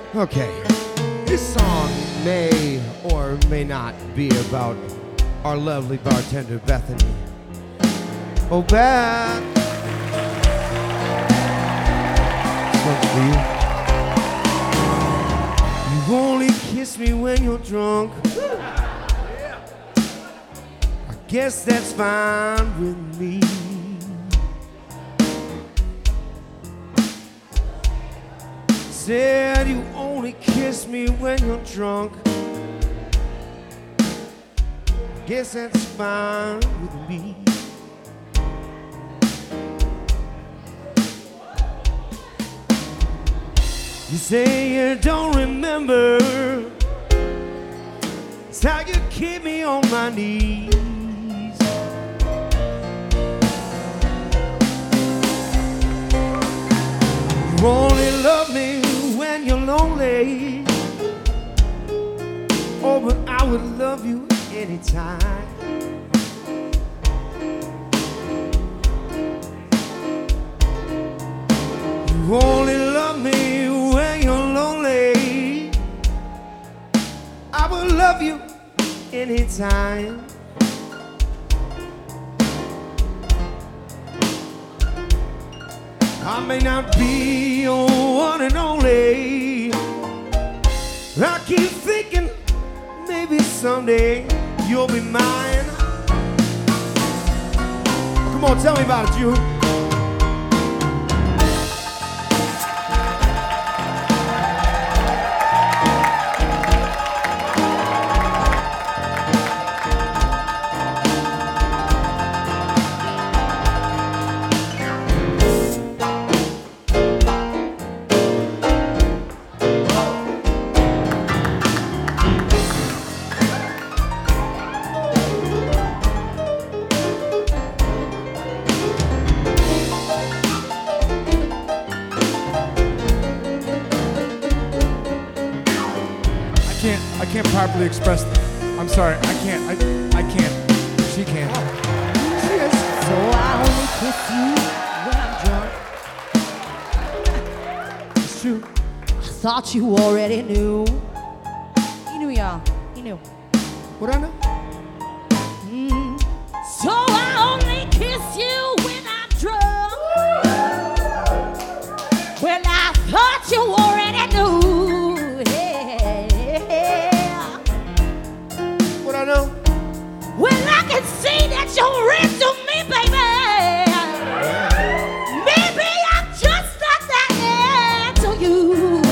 Okay, this song may or may not be about our lovely bartender Bethany. Oh, Beth, this one's for you. You only kiss me when you're drunk. I guess that's fine with me. Said you only kiss me when you're drunk. Guess that's fine with me. You say you don't remember. It's how you keep me on my knees. You only love me when you're lonely. Oh, but I would love you anytime. You only love me when you're lonely. I will love you anytime. I may not be your one and only. I keep thinking maybe someday you'll be mine. Come on, tell me about it, you. I can't properly express. I'm sorry. I can't. I can't. She can't. She is. So I only kiss you when I'm drunk. It's true. I thought you already knew. He knew, y'all. He knew. What I know? So I only kiss you when I'm drunk. Well, I thought you already knew. Yeah. What I know? Well, I can see that you're into me, baby. Maybe I'm just not that into you.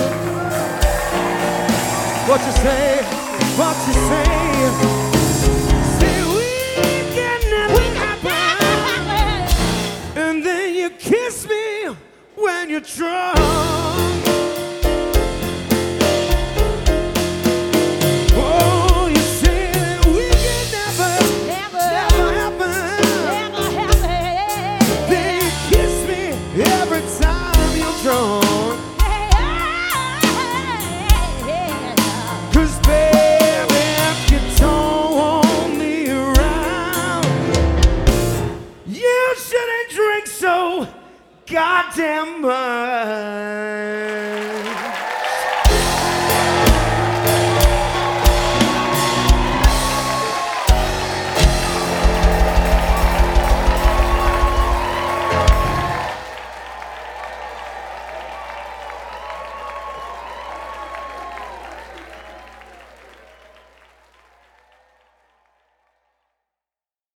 What you say? What you say? Say we can never happen. And then you kiss me when you're drunk. Oh, you say that we can never happen. Then you kiss me every time you're drunk. 'Cause baby, if you don't want me around, you shouldn't drink so goddamn much.